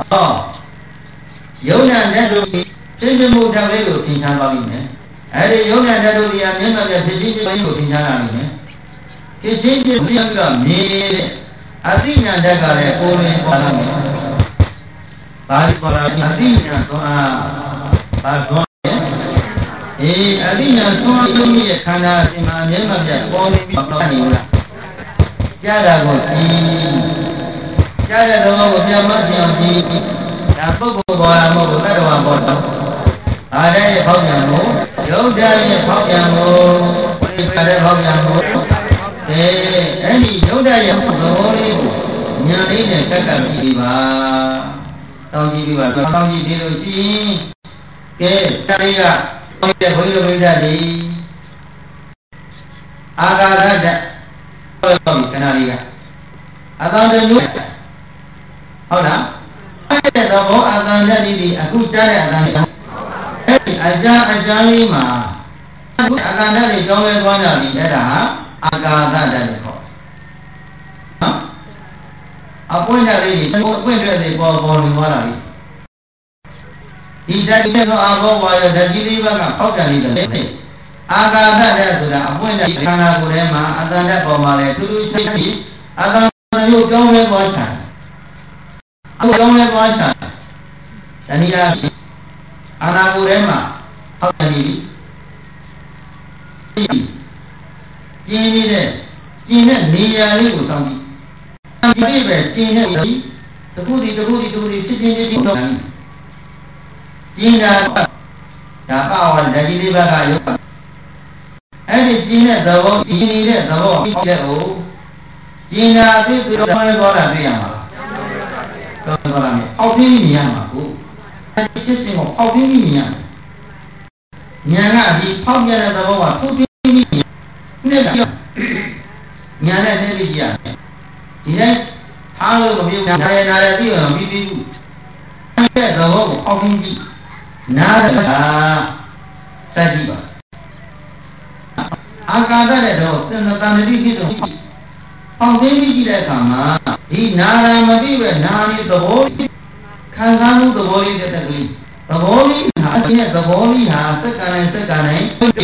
ယုံနာတဲ့တို့ရှင်းပြမှုတတ်လေးကိုသင်ထားပါလိမ့်မယ်အဲဒီယုံနာတဲ့တို့ဒီအမြင်မှတဲ့ဖြစ်ချင်းချင်းကိုသင်ထားရလိမ့်မယ်ဖြစ်ချင်းချင်းပြီးတော့မြင်တဲ့အသိဉာဏ်တက်ကလည်းကိုယ်နဲ့ပေါ်လာမယ်ဘာလို့ပေါ်လာအသိဉာဏ်တော့ဘာတော့အသိဉာဏ်ဆုံးအလုံးရဲ့ခန္ဓာအစဉ်မှာအမြဲမပြတ်ပေါ်နေပြီးတော့နေလို့ကြားတာကိုကြည့်ကြားတဲ့သဘောကိုပြန်မပြောင်းကြည့်ဒါပုဂ္ဂိုလ်ပေါ်လာမဟုတ်ဘူးတတ္တဝါပေါ်တော့အားတဲ့ဖောက်ပြန်မှုယုတ်တဲ့ရဲ့ဖောက်ပြန်မှုဝိပါတဲ့ဖောက်ပြန်မှုအဲ့ဒီယုတ်တဲ့ရဲ့သဘောလေးကိုဉာဏ်လေးနဲ့တက်ကပ်ကြည့်ပါတောင်းကြည့်ပြီးပါတောင်းကြည့်ပြီးလို့ရှိရင်ကဲတတိယတဲ့ဘုရားဝိဒ္ဓတိအာဂါရတ္တဟုတ်ပြီခဏလေးကအတန်တမျိုးဟုတ်လားအဲ့တဲ့ဘောအတန်တတိအခုကြားတဲ့အတန်အဲ့ဒီအကြာလေးမှာအခုအတန်တတိကြောင်းလဲသွားကြပြီအဲ့ဒါအာဂါရတ္တလို့ခေါ်နော်အပွင့်တဲ့လေးအပွင့်တဲ့လေးပေါ်နေသွားတာလေဒီဓာတ်ကြီးတော့အာဘောဝါရဓာတ်ကြီးလေးဘက်ကပေါက်တယ်လေအာဂါသတဲ့ဆိုတာအပွင့်တဲ့ခန္ဓာကိုယ်ထဲမှာအတန်တက်ပေါ်မှာလေထူးထူးခြားခြားအတန်မျိုးကြောင်းလဲပွားချာအခုကြောင်းလဲပွားချာတဏှာအာနာကိုယ်ထဲမှာပေါက်တယ်ပြီကျင်းနေတဲ့နေရာလေးကိုတောင်းကြည့်ဒီပဲကျင်းတဲ့တခုဒီဖြစ်ချင်းတော့ကျင်းတာဒါပါဝါဓာတိလေးဘက်ကရုပ်အဲ့ဒီကျင်းတဲ့သဘောကျင်းနေတဲ့သဘောဖြစ်တဲ့ကိုကျင်းတာသိပြီးတော့မှန်းသွားတာသိရမှာလားတော့ပါမယ်အောက်ပြီးမြင်ရမှာကိုအဲ့ဒီဖြစ်စဉ်ကိုအောက်ပြီးမြင်ရညာကဒီဖောက်ပြတဲ့သဘောကထုတ်ပြီးနဲ့ကြောင့်ညာနဲ့သိပြီးကြရတယ်ဒီတိုင်းအားလို့မပြောနာရပြီးတော့ပြီးဘူးအဲ့တဲ့သဘောကိုအောက်ပြီးကြည့်နားတာစัจ ကြည့်ပါအာကာသတဲ့တော့သင်္တန်တိဖြစ်တော့ပေါင်းသိကြည့်တဲ့အခါမှာဒီနာရမတိပဲနာနေသဘောခံစားမှုသဘောလေးတဲ့ကလေးသဘောလေးဟာအင်းရဲ့သဘောလေးဟာစက္ကန့်နဲ့ဖြစ်တယ်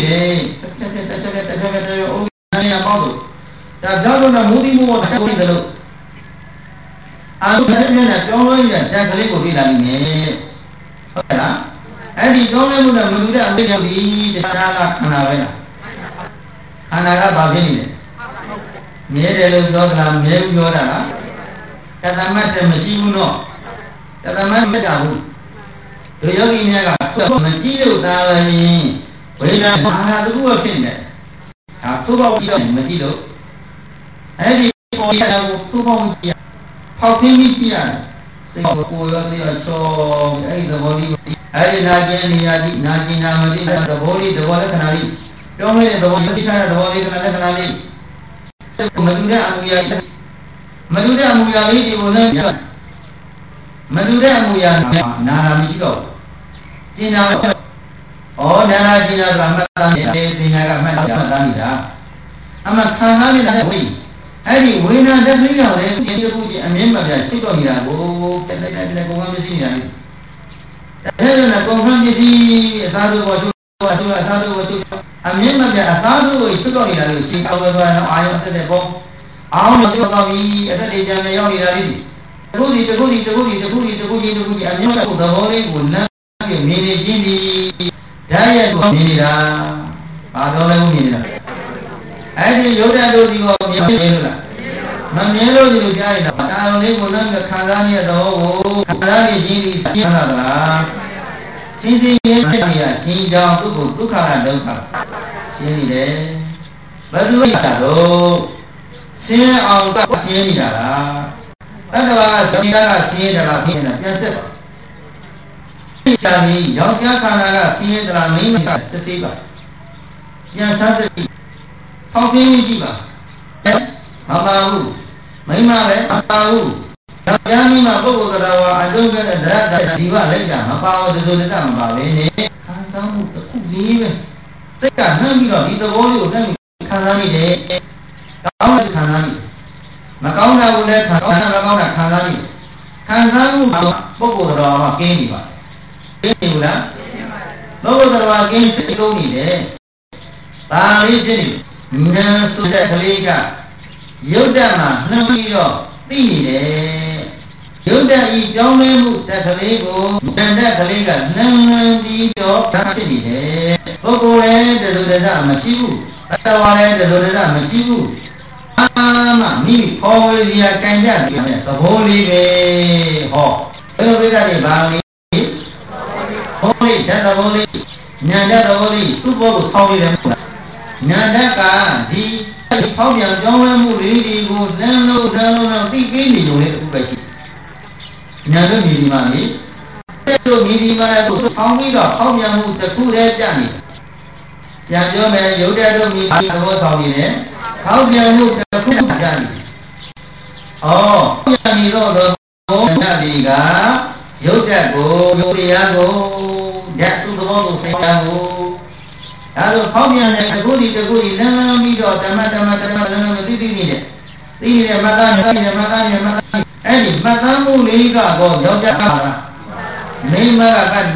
တက်အိုးနေရပေါ့ဒါကြောင့်တော့မူဒီမှုကိုတက်ပြီးတယ်လို့အာရုံနဲ့ပြောင်းလဲရတဲ့ကလေးကိုသိလာနေတယ်ဟုတ်လားအဲ့ဒီကြောင်းလဲမှုနဲ့မလူတဲ့အမေကြောင့်ဒီတရားကခန္ဓာပဲလားခန္ဓာကဘာဖြစ်နေလဲမြဲတယ်လို့ပြောတာမြဲဘူးပြောတာလားတသမတ်တမရှိဘူးနော်တသမတ်မတတ်ဘူးဒီယောဂီများကမကြည့်လို့သာရင်ဝိညာဉ်ခန္ဓာတစ်ခုပဲဖြစ်နေတယ်ဒါသို့ပေါက်ပြီးတော့မကြည့်လို့အဲ့ဒီပေါ်ရတာကိုသို့ပေါက်ကြည့်ဖောက်သိမိရှိရတယ်စိတ်ကိုရောစိတ်ရောချောအဲ့ဒီသဘောလေးအဲ့ဒီနာကျင်နေရသည်နာကျင်နာမသိတဲ့သဘောလေးသဘောလက္ခဏာလေးပြောင်းလဲတဲ့သဘောသိတဲ့သဘောလေးကလက္ခဏာလေးမတူတဲ့အမူအရာမတူတဲ့အမူအရာလေးဒီကိုလည်းမတူတဲ့အမူအရာနာလာမရှိတော့ကျင်နာဩနာလာကျင်နာဆိုတာမှတ်သားနေတယ်ကျင်နာကမှတ်သားနေတာအမှခံစားနေတဲ့ဝိအဲ့ဒီဝိညာဉ်တစ်ခုရောက်တယ်ဒီတစ်ခုချင်းအမြင်မှပြရှိတော့နေတာကိုတက်တက်တက်တက်ကိုယ်မှမရှိနေတာလေဒါနဲ့ကိုယ်မှမရှိအသာတို့ဘောသူအသာတို့ဘောသူအမြင်မှပြအသာတို့ကိုရှိတော့နေတာလို့ရှင်းအောင်လို့ဆိုတော့အာယုံတက်တဲ့ပုံအောင်လို့ပြောတော့ပြီအသက်တွေကြံနေရောက်နေတာလေတခုစီအမြင်မှသဘောလေးကိုလမ်းပြီးမြင်နေချင်းဒီဓာတ်ရဲ့ကိုမြင်နေတာဘာတော့လဲမြင်နေတာအဲ့ဒီယုတ်တဲ့တို့ဒီကိုမြင်နေလို့လားမမြင်လို့ဒီလိုကြားရတာတာရုံလေးကိုလည်းခံစားရတဲ့သဘောကိုခံစားရခြင်းဒီသိရတာလားရှင်းရှင်းရဲ့ဖြစ်နေတာရှင်းကြောင်းသူ့ကိုဒုက္ခရဒုက္ခရှင်းနေတယ်ဘယ်လိုလဲတော့ရှင်းအောင်ကရှင်းနေတာလားတတ္တဝါကဇမိကရှင်းတယ်လားရှင်းနေတာပြန်ဆက်ပါဒီချာကြီးယောက်ျားခန္ဓာကရှင်းတယ်လားမိန်းမကစစ်သေးပါပြန်ဆက်စစ်ဖောက်ပြင်းကြည့်ပါမပါဘူးမိမလည်းမပါဘူး။ဒါကြောင့်မိမပုဂ္ဂိုလ်တရားဝါအကျုံးတဲ့ဓာတ်ဒီကလိုက်တာမပါဘူးဒီလိုလက်မပါပဲနေခံစားမှုတစ်ခုလေးပဲစိတ်ကနှမ်းပြီးတော့ဒီသဘောလေးကိုတမ်းခံစားနေတယ်။ကောင်းတဲ့ခံစားနေမကောင်းတာကိုလည်းခံစားမကောင်းတာခံစားနေခံစားမှုပုဂ္ဂိုလ်တရားဝါကင်းနေပါကင်းနေဘူးလားပုဂ္ဂိုလ်တရားဝါကင်းစိတ်လုံးနေတယ်။ဒါလေးဖြစ်နေဉာဏ်ဆိုတဲ့ကလေးကယုတ်တမှာနှမ်းပြီးတော့သိနေတယ်ယုတ်တဤကြောင်းလဲမှုတက်ကလေးကိုဉာဏ်တက်ကလေးကနှမ်းပြီးတော့ဖြစ်နေတယ်ပုဂ္ဂိုလ်လည်းဒီလိုတည်းမရှိဘူးအတ္တဝါလည်းဒီလိုတည်းမရှိဘူးအာမမိခေါ်ဝေစီယာကံကြတယ်သဘောလေးပဲဟောဘယ်လိုပြကြလဲဘာလေးဟောလေးဓာတ်သဘောလေးဉာဏ်တက်သဘောလေးသူ့ဘောကိုဆောင်းနေတယ်မဟုတ်လားဉာဏ်တက်ကဒီဖောက်ပြန်ကြောင်းလဲမှုလေးတွေကိုလမ်းလို့သိပေးနေလို့လည်းအခုပဲရှိညာတို့မြည်ဒီမှာလေတို့မြည်ဒီမှာလည်းဖောင်းပြီးတော့ဖောက်ပြန်မှုတစ်ခုတည်းကြနေပြန်ပြောမယ်ရုပ်တဲ့တို့မြည်ဒီသဘောဆောင်နေတယ်ဖောက်ပြန်မှုတစ်ခုကြနေပြန်နေတော့ဘောဓာတ်တွေကရုပ်တဲ့ကိုရုပ်တရားကိုဓာတ်သူ့သဘောကိုသိတာကိုဒါလိုဖောက်ပြန်တဲ့တကူဒီလမ်းပြီးတော့ဓမ္မသိနေတယ်သိနေတဲ့မသားအဲ့ဒီမသားမှုလေးကတော့ယောက်ျားကမိန်းမကမ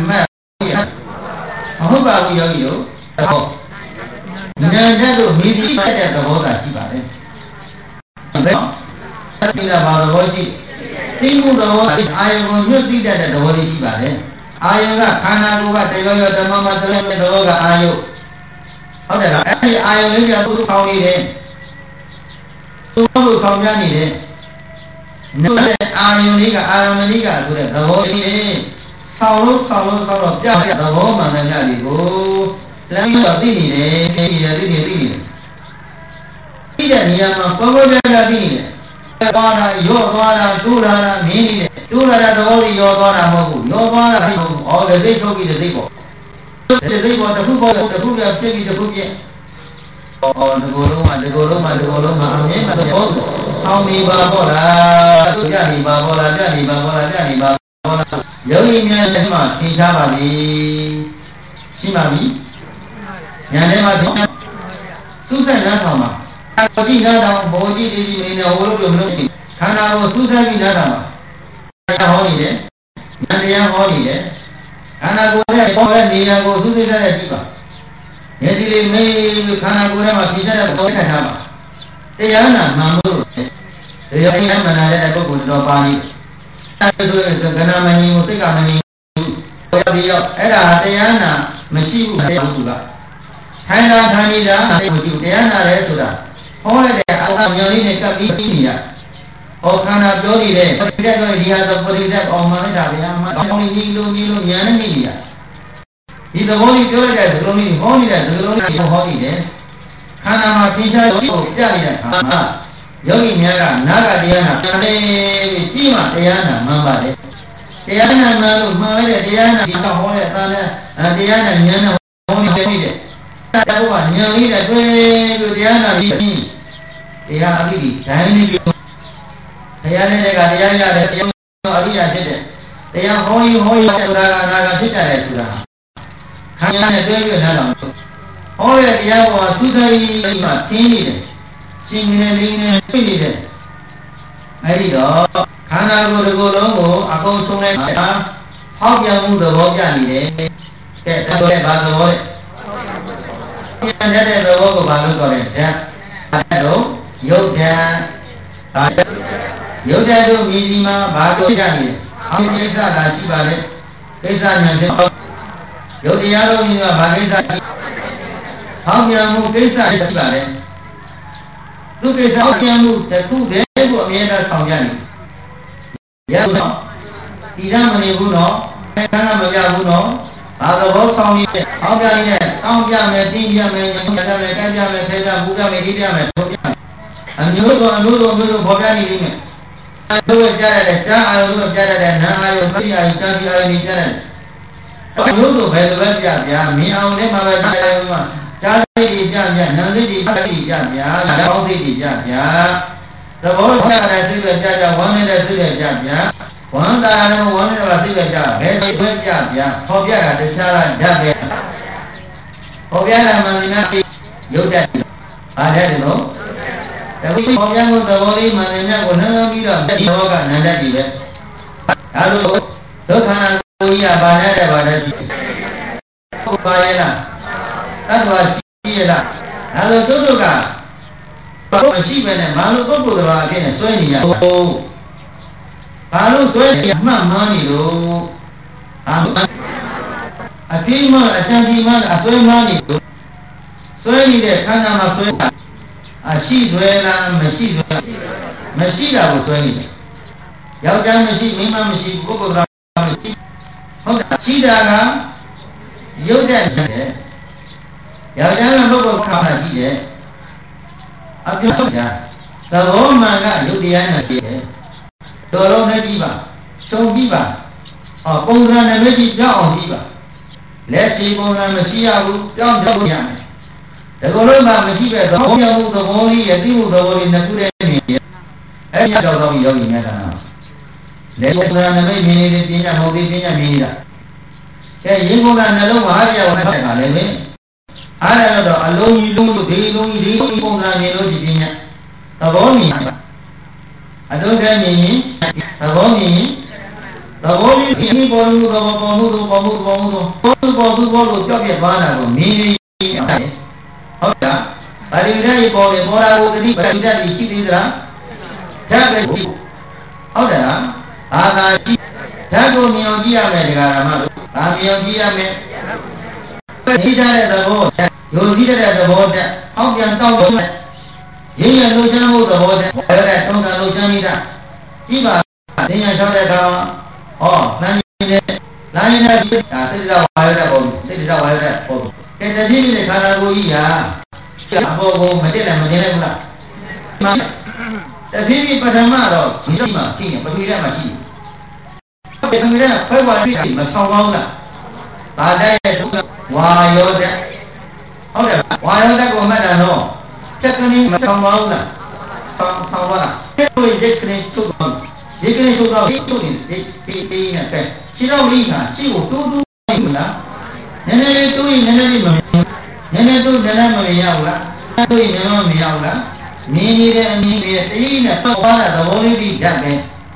ဟုတ်ပါဘူးယောဂီတို့ဟောဉာဏ်နဲ့တို့မိဒီတဲ့သဘောသာရှိပါတယ်ဘယ်တော့ဒီလားဘာသဘောရှိသိမှုသဘောအာယုံကိုညှို့သိတဲ့သဘောလေးရှိပါတယ်အာယုံကခန္ဓာကိုယ်ကတရားရောဓမ္မမှာတည်းတဲ့သဘောကအာယုံဟုတ်တယ်လားအဲ့ဒီအာယုံလေးကသူ့ခေါင်းနေတယ်သူ့ကိုခေါင်းပြနေတယ်နဲ့အာယုံလေးကအာယုံလေးကဆိုတဲ့သဘောလေးဆောင်းလို့ပြတဲ့သဘောမှန်တဲ့ညလေးကိုလမ်းတော့သိနေတယ်သိနေတယ်သိတဲ့နေရာမှာပေါ်ပေါ်ပြပြသိနေတယ်သွားတာရော့သွားတာတိုးလာတာမြင်နေတယ်တိုးလာတဲ့သဘောကြီးရော့သွားတာမဟုတ်ဘူးရော့သွားတာမဟုတ်ဘူးအော်တဲ့စိတ်ထုတ်ပြီးတဲ့စိတ်ပေါ့ဒီစိတ်ပေါ်တစ်ခုပေါ်တစ်ခုပြပြပြီးတစ်ခုပြဒီကိုယ်လုံးမှာအမြင်မှာတော့အောင်းနေပါပေါ့လားသူကြနေပါပေါ့လားယောဂီများထဲမှာသင်ရှားပါပြီရှိပါပြီညာထဲမှာသူ့ဆက်နားထောင်ပါအတိနားထောင်ဘောကြီးဒီမင်းနဲ့ဟိုလိုပြောမလို့ခန္ဓာကိုသူ့ဆက်ပြီးနားထောင်ပါဟောနေတယ်ဉာဏ်တရားဟောနေတယ်ခန္ဓာကိုယ်ရဲ့ပေါ်တဲ့နေရာကိုသူ့စိတ်နဲ့ကြည့်ပါမျက်စိလေးမေးခန္ဓာကိုယ်ထဲမှာဖြစ်တဲ့ဘောနဲ့ထားပါတရားနာမှန်လို့တရားရမှန်တဲ့ပုဂ္ဂိုလ်တော်ပါဠိအဲဒါဆိုကဏမဏီကိုစိတ်ကမဏီပြောပြီးတော့အဲ့ဒါတရားနာမရှိဘူးတရားဟုတ်ကထိုင်တာထိုင်နေတာမရှိဘူးတရားနာရဲဆိုတာဟောလိုက်တဲ့အအောင်ညော်လေးနဲ့ကပ်ပြီးပြီးနေရဟောခန္ဓာပြောနေတဲ့ပရိသတ်တို့ဒီဟာဆိုပရိသတ်အောင်မှလိုက်တာဗျာမအောင်ကြီးလိုညာနဲ့နေရဒီသဘောကြီးပြောလိုက်တဲ့သလုံးလေးဟောနေတဲ့သလုံးလေးဟောနေတယ်ခန္ဓာမှာသင်္ချာကိုပြနေတဲ့အခါယောဂီများကနာကတရားနာပြန်နေကြရှိမှတရားနာမှန်ပါတယ်တရားနာမှန်လို့မှားတဲ့တရားနာဟောတဲ့သားနဲ့တရားနာဉာဏ်နဲ့ဟောနေတယ်ဒါကဉာဏ်လေးနဲ့တွေ့လို့တရားနာပြီးတရားအပြီးဒိုင်းနေပြီးတရားနဲ့ကတရားရတယ်တရားအပြီးရဖြစ်တယ်တရားဟောရင်ဆိုတာကအနာဂတ်ဖြစ်တယ်ဆိုတာခံရတဲ့တွေ့ရတာတော့ဟောတဲ့တရားကသုတ္တရီမှာသင်နေတယ်ရှင်နေလေးနဲ့တွေ့နေတယ်အဲဒီတော့ခန္ဓာကိုယ်တစ်ခုလုံးကိုအကုန်ဆုံးလိုက်တာဟောပြောင်းမှုသဘောပြနေတယ်ကဲဒါတော့ဘာသဘောလဲဉာဏ်တဲ့သဘောကိုဘာလို့ခေါ်လဲဓာတ်တော့ယုတ်ဓာတ်ယုတ်ဓာတ်တို့မြည်ဒီမှာဘာလို့ကြနေလဲအောင်ကိစ္စသာရှိပါလေကိစ္စညာဖြစ်ယုတ်တရားတို့မြည်မှာဘာကိစ္စဟောပြောင်းမှုကိစ္စရှိပါလေသူကိစ္စဟောပြောင်းမှုတစ်ခုတည်းကိုအမြဲတမ်းဆောင်ကြနေရတော့ဒီရမနေဘူးနော်ခန္ဓာမပြဘူးနော်ဘာသဘောဆောင်ရတဲ့ဟောပြရတဲ့တောင်းပြမယ်တင်းပြမယ်ညှို့ပြမယ်တိုက်ပြမယ်ထဲပြဘူးပြမယ်ဒီပြမယ်ထုတ်ပြမယ်အမျိုးတော်ပေါ်ပြနေလိမ့်မယ်အမျိုးကြားရတဲ့ကြားအာရုံတို့ကြားရတဲ့နာအာရုံသိအာရုံကြားပြအာရုံတွေကြားရတယ်အမျိုးတို့ဘယ်လိုပဲပြပြမြင်အောင်လည်းမှာပဲကြားရုံမှာကြားသိတွေကြားပြနာသိတွေကြားပြကြားကောင်းသိတွေကြားပြသဘောကျတဲ့သိတွေကြားဝမ်းနေတဲ့သိတွေကြားပြဝမ်းသာတယ်ဝမ်းနေတာသိကြကြဘယ်လိုပဲကြပြဟောပြတာတခြားလားဓာတ်ပဲဟောပြတာမှန်တယ်ရုပ်တတ်ဘာတဲ့လို့တပိဟောပြမှုသဘောလေးမှန်တယ်များကိုနှမ်းပြီးတော့ဒီဘောကနန္တတည်ပဲဒါလို့ဒုက္ခနာကိုကြီးကဘာနဲ့ဘာတဲ့ရှိဟုတ်ပါရဲ့လားသတ္တဝါရှိရဲ့လားဒါလို့တို့ကဘာလို့မရှိပဲနဲ့ဘာလို့ပုဂ္ဂိုလ်တော်အဖြစ်နဲ့စွဲနေရဟုတ်ဘာလို့ဆွဲနေမှတ်မှန်းနေလို့အတိမအတန်ဒီမအဆွဲမှန်းနေလို့ဆွဲနေတဲ့ခန္ဓာမှာဆွဲတာအရှိဆွဲလားမရှိဆွဲမရှိတာကိုဆွဲနေတယ်ယောက်ျားမရှိမိန်းမမရှိပုဂ္ဂိုလ်ကမရှိဟုတ်တာရှိတာကရုပ်တဲ့တယ်ယောက်ျားကပုဂ္ဂိုလ်ခါမှရှိတယ်အပြောတာသဘောမှန်ကရုပ်တရားနဲ့ရှိတယ်တော်တော်နဲ့ကြည့်ပါရှုံကြည့်ပါပုံစံနဲ့ပဲကြည့်ကြောက်အောင်ကြည့်ပါလက်ရှိပုံစံမရှိရဘူးကြောက်ကြောက်ရမယ်ဒါကလို့မှမရှိပဲသဘောပြောမှုသဘောလေးရသိမှုသဘောလေးနှစ်ခုတည်းနေအဲဒီကြောက်တော့ယောဂီများတာလက်ပုံစံနဲ့ပဲမြင်နေတဲ့ပညာမဟုတ်သေးပညာမြင်နေတာကဲရင်ပုံစံနှလုံးမှာအားပြောင်းနေတာလည်းပဲအားရတော့အလုံးကြီးလုံးတို့ဒီလုံးကြီးဒီပုံစံမြင်လို့ဒီပညာသဘောမြင်အတုတည်းမြင်ရင်သဘောမြင်သဘောလေးဒီပေါ်မှုသဘောပေါ်မှုလို့ကြောက်ပြသွားတာကိုမြင်နေဟုတ်တာဗာလိတဲ့ပေါ်တယ်ပေါ်တာကိုတတိပရိသတ်ရှိသေးသလားဓာတ်ပဲရှိဟုတ်တယ်လားအာသာရှိဓာတ်ကိုမြင်အောင်ကြည့်ရမယ်ဒကာရမတို့ဒါမြင်အောင်ကြည့်ရမယ်သိကြတဲ့သဘောယုံကြည်တဲ့သဘောတက်အောက်ပြန်တောက်တော့ရင်းရလှုပ်ရှားမှုသဘောနဲ့ဘယ်တဲ့သုံးတာလှုပ်ရှားနေတာကြည့်ပါသင်ညာချောတဲ့ကောင်ဟောလမ်းနေတဲ့လိုင်းနဲ့စိတ်တော်ဝါရတဲ့ပုံစိတ်တော်ဝါရတဲ့ပုံကဲတတိနဲ့ခန္ဓာကိုယ်ကြီးဟာအပေါ်ကိုမတက်လည်းမနေနဲ့ဘူးလားတတိပထမတော့ဒီလိုမှရှိရင်ပထဝီထဲမှာရှိပထဝီထဲဖွဲဝါပြီးမဆောင်ပါဘူးလားဗာတဲ့ဝါရောတဲ့ဟုတ်တယ်ဝါရောတဲ့ကိုမှတ်တာတော့တက်ကလေးမဆောင်ပါဘူးလားဆောင်ပါလားဒီလိုရက်ကလေးထုတ်တော့ရက်ကလေးထုတ်တော့ထုတ်နေဒီနဲ့ဆက်ရှင်းတော့လိမ့်တာရှင်းကိုတိုးမလားနည်းနည်းလေးတိုးရင်နည်းနည်းလေးမနည်းနည်းတိုးနည်းနည်းမရဘူးလားတိုးရင်နည်းနည်းမရဘူးလားမြင်နေတဲ့အမြင်တွေတိနဲ့တော့ပါတာသဘောလေးကြီးဓာတ်ပဲ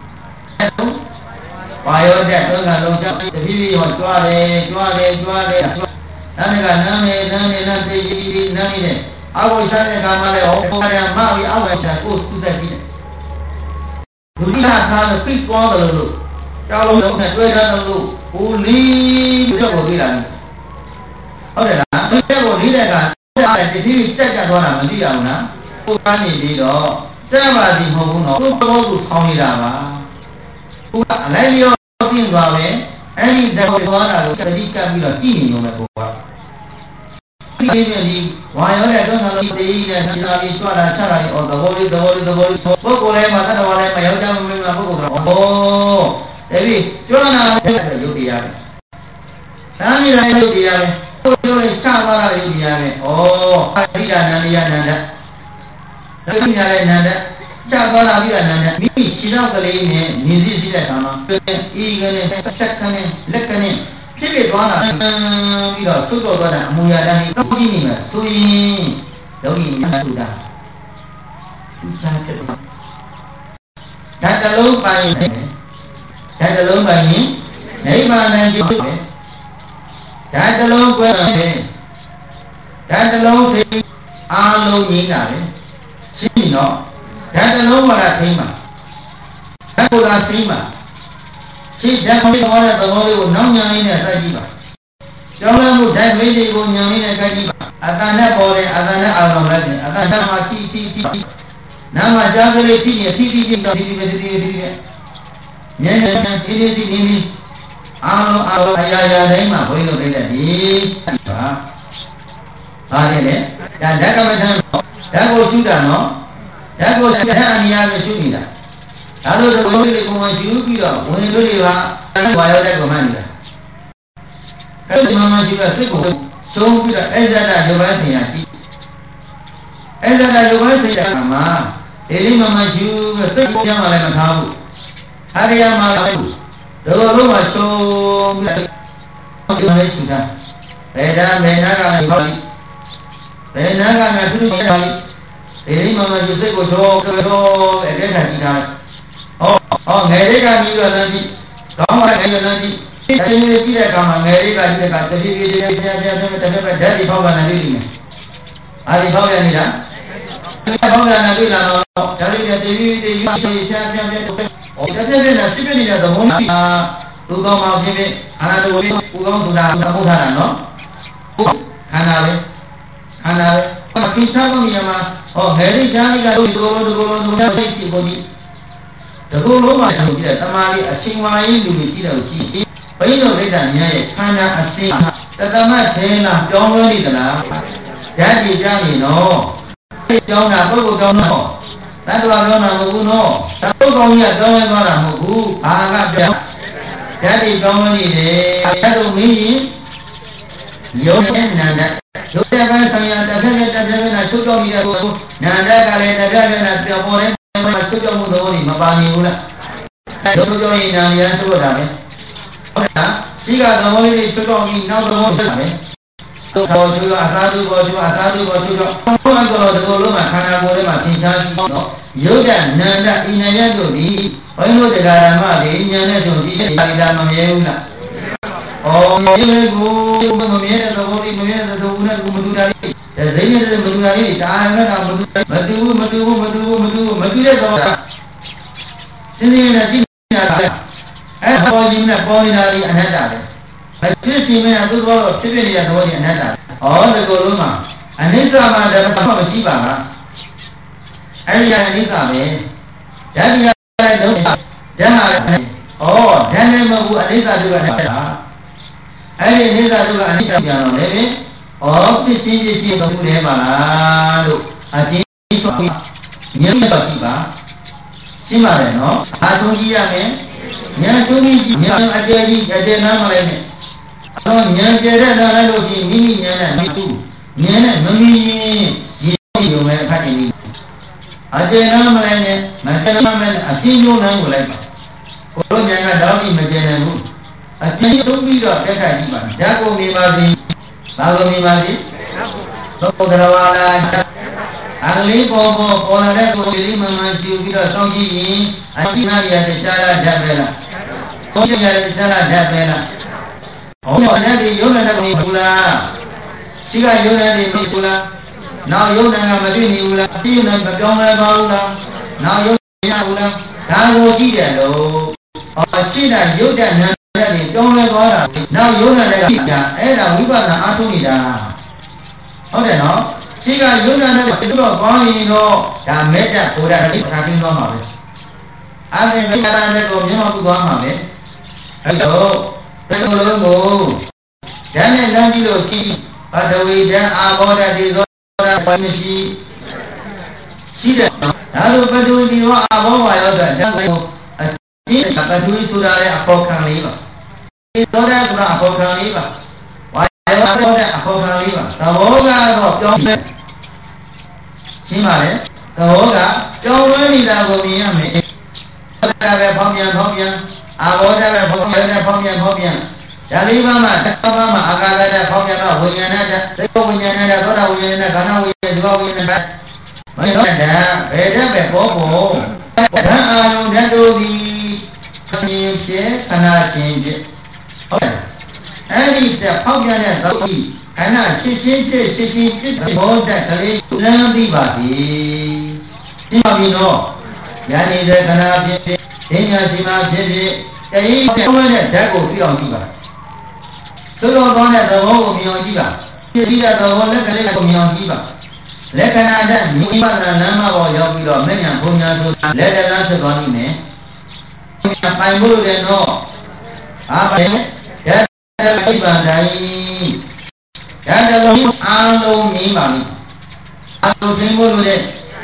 ဘာရောတဲ့သုံးကလုံးချတတိယရောကြွားတယ်ဒါနဲ့ကနမ်းနေသိကြီးနမ်းနေအောက်ရှာတဲ့ကာမလည်းဟောပေါ်ရမှာပြီးအောက်ရှာကိုသုသက်ပြီးတယ်ဒုတိယသားလို့ပြစ်သွားတယ်လို့ကြောက်လုံးနဲ့တွေ့တယ်လို့ဟိုလီးပြောပေါ်ပြီးတာဟုတ်တယ်လားဒီတဲ့ကိုဒီတဲ့ကတဲ့တတိတက်ကြသွားတာမသိရဘူးနော်ဟိုကနေပြီးတော့စက်ပါစီမဟုတ်ဘူးနော်သူ့ဘောကိုခေါင်းနေတာပါဟိုအလိုက်လျောပြင်းသွားပဲအဲ့ဒီတော့သွားတာကိုတတိကပ်ပြီးတော့ကြည့်နေလို့ပဲကိုက Ini wahai orang itu kalau ini nanti suara cara ini oh dawali boleh mata dawali mayau jangan memang aku oh jadi jangan ada juga kami lagi juga boleh sama lagi juga oh tidak nanda tapi nanda siapa lagi nanda ini siapa kali ini misi siapa sama ini sekarang lekane Jadi tuan ada, bila sudah tuan mulia dan itu begini lah, tu ini, lagi sudah, susah terus. Dan kalau bani, ni mana juga, dan kalau si alu ni ada, si no, dan kalau mana terima, dan kalau terima. Si jangan orang tahu orang yang ini ada jiwa. Jangan mudah beli orang yang ini ada jiwa. Adanya boleh, adanya alam lagi. Adanya mati. Nama jangan beli sini. Ini. Alam ayah ni mah boleh beli di. Ada ni. Dan jaga macam, jaga sudah no. Jaga saya ni ada sudah. Kalau ada orang yang masih hidup, orang itu dia bayar dia kemana? Kalau mama juga sibuk, semua kita ada jawapan ni. Ada jawapan ni mama. Jadi mama juga sibuk yang malam tahu. Hari yang malam, dulu masuk kita sudah. Beda kan itu sekali. Jadi mama juga sibuk so ada kita. Oh, mereka juga nanti, kamu ada nanti. Jadi ini tidak kamu mereka juga kata dia jadi bawa nanti ni. Ada bawa ni dah. Bawa nanti lah. Jadi dia siapa. Oh, jadi nasi ni dah semua. Tu kau mau ni, anak tu pulang sudah mudah no. Anak. Kita pun ni mah. Oh, hari jadi kalau dulu si bodi. Dulu macam tu dia, tamari asing lain dulu tidak uji. Perlu kita ni, karena asing. Tetapi saya jangan ni dah. Jadi jangan no. Jangan apa pun no. Tak jangan no. Tak kau ni jangan no. Agak ber. Jadi jangan ni deh. Kalau ni, jangan nada. Jangan saya tak suka ni aku. Nada kalau nak boleh. Masuk ke mudah ni, mabani pula. Jodoh ini yang suka dah. Jika kamu ini suka ni, nak berapa dah? Kalau juga asal juga. Kalau makan boleh makan sah. Jodoh nanda ini yang tu di. Kalau jaga ramah di, ini yang tu di. Tidak memilih. Oh, memilih tu guna guna dari. Jadi ni dari cara nak madu dia kau. Sini nanti ada. Kau ni dari anak ada. Jadi sini aku kalau sini dia kau ni anak ada. Oh, kalau rumah. Anak sama ada apa mesti bang. Ayah ni sama. Jadi jangan. Oh, jangan mahu anak juga ada. Ayah ni juga anak jangan ni. Oh, sisi kamu ni mana? Lu, aji itu ni apa sih bang? Si mana no? Atu dia ni, ni aja nama lain. Kalau ni aja nama lain si ni tu, ni yo mana kat ini. Aja nama lain, macam nama aji yo nama lain. Kalau jangan dah ni macam nama. Aji tu bila dekat ni bang, jago ni masih. Lalu ni mari, so kerawala, angli popo ada kiri memacu kita songi, asyik ada cara jabela, ada cara jabela. Oh, jadi Yona ni pula, jika Yona ni pula, now Yona ni pula, Yona berjumpa pula, now Yona pula, kalau dia lo, asyik Yona ni jangan lupa. Now Yona lagi ya, lupa nak atu ni dah. Okey no, jika Yona lagi itu kau ini lo, dah mereka sudah lagi kaki lo mahu. Ada yang ada kau ni mahu kau mahu. Hello, hello. Jangan lagi lo si, Padawi dan aboda di zona mesti tidak. Lalu padawi di wa abawa yoga jangan ini padawi sudah ada apokang lima. Sudah apokang lima. Wajib ada apokang lima. Semoga roh jom. Siapa? Semoga jom ini dah bumi yang ini. Ada pemian. Aboda ada pemian. Jadi mama akan ada pemian lah. Punya ada. Saya punya ada. Orang punya ada. Karena punya juga punya ada. Mana ada? Beda bepopo. Dan anu dan dobi. Kecil karena cincin. Ini pemian yang dobi. Karena cincin. Bodoh kali lebih baik. Siapa bino? Jadi dia karena cincin. Ini siapa cincin? Jadi orang ni jago siapa juga. Kalau orang ni tahu mian juga. Tidak tahu le kalau mian juga. Lepas ada mian nama wajib juga. Mana punya tu lepas ada sekali ni. Apa yang boleh deno? Apa ni? Jadi bandai. Jadi alu mian. Alu simbol boleh.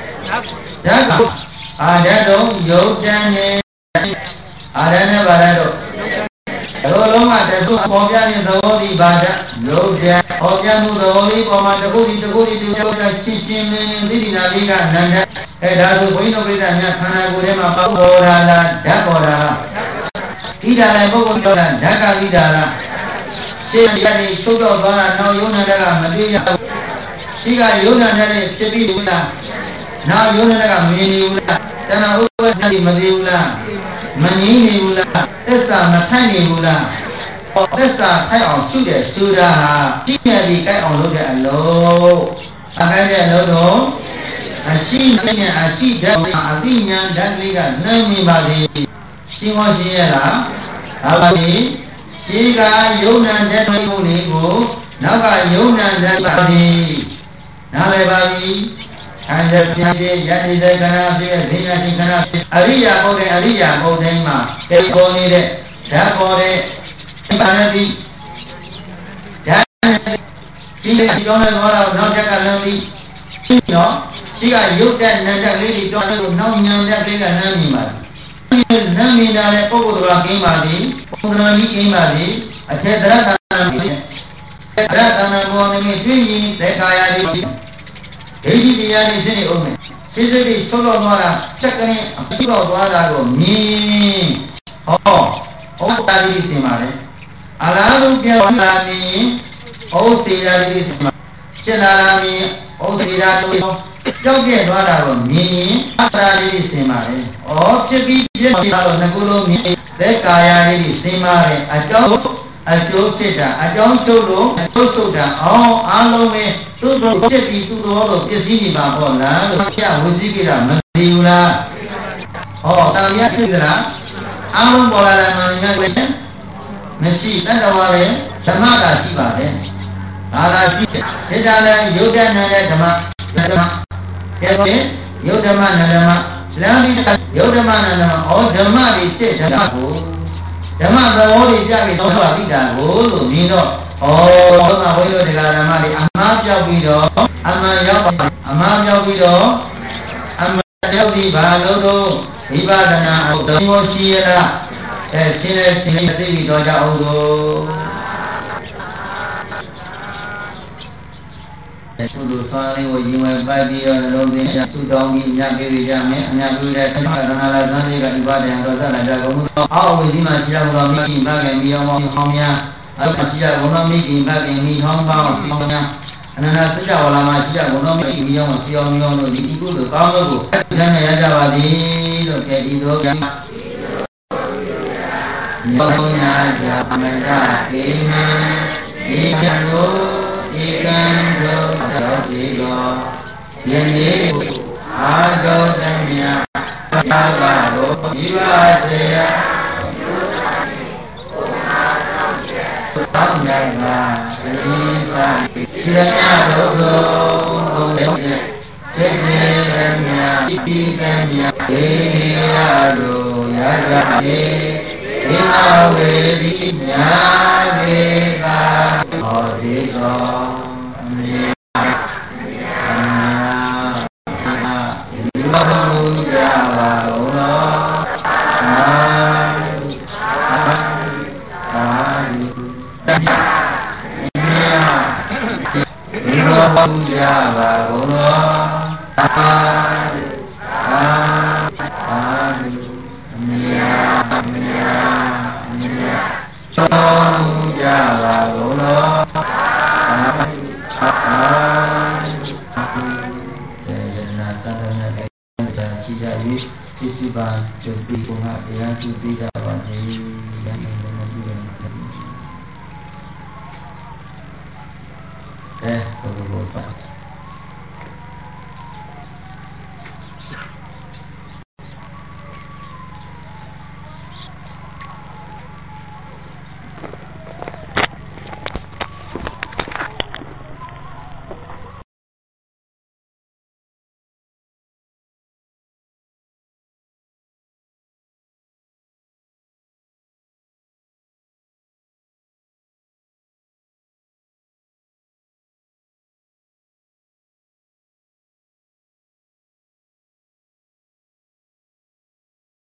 Jadi ada dong yoga ni. Ada ni berada. Kalau ada tu, orang ni tahu di baca. Yoga, orang tu tahu di pemain tahu di yoga sistem ni nanti kan nanda. Dah tu poin tu kita ni khana gule mapa orang lah, dah orang. Tidak ada pokok orang, dah kali dah lah. Siapa ni sudah orang nak yuna dah mesti ya. Siapa yuna dah ni sepi yuna. Nak yuna dah mesti yuna. Jangan urus nanti mesti yuna. Mani ulah, esa mathani ulah, esa kai orang sudah sudah, sini di kai orang sudah alo, akan dia alo, sini aslinya dan liga nami bagi, semua siapa, apa ni, jika yunan dan ibu, naga yunan dan bagi, naga bagi. Anda siapa jadi kerana dia kerana Ariya boleh mah. Kalau ni deh, dah boleh. Mana di? Jangan. Jika jodoh orang nak jaga nanti, no. Jika yudan nak lagi jodoh nak nyampe jaga nanti mah. Nanti dah pokok lagi madi, pokok lagi madi. Asyik terasa nanti. Terasa nanti ni sini sekaya di. Jadi dia ni sini umum. Jadi solo mana cakap ni apa buat aku ni. Tadi di mana? Alam dia ni, tidak di mana. Cenara ni, tidak di. Jauhnya buat aku ni, apa di mana? Jadi dia kalau nak gulu ni, sekaya di mana? Ajo cita, ajo solo, alam ni. Tu jadi tu orang tu sini bawa lah, macam uji kita mesti ulah. Tapi ya sudah, alam bola dalam mana ni? Mesti tak ada orang, sama ada siapa deh. Ada siapa? Tidak ada yoga nada sama. Jadi yoga mana nama? Selain yoga mana nama? Dhamma di sana aku. Dhamma bawa di sana itu tidak boleh. Ni tu. Nama boleh dengan nama di amal jauh itu, amal jauh itu, amal jauh di balu tu, ibadah tu, emosional, sini itu jauh tu. Sudah soalnya wajib bagi orang ni sudah minyak beri jamin, minyak beri dah kerana alasan dia ibadah yang rasa ada kamu. Wajib masih orang ni bagi mian Aku masih orang mikir bagi ni hamba siapa? Anak sejak orang masih orang mikir siapa di itu tu kau tu. Jangan ada wadi, okey itu yang. Nyonya jamanda ini, ikan lo, tiga. Ini ada jamnya, ada lo, ibadah. Tanganlah ini tidak ada sebenarnya ikannya ada ya ini awalnya kita ba golo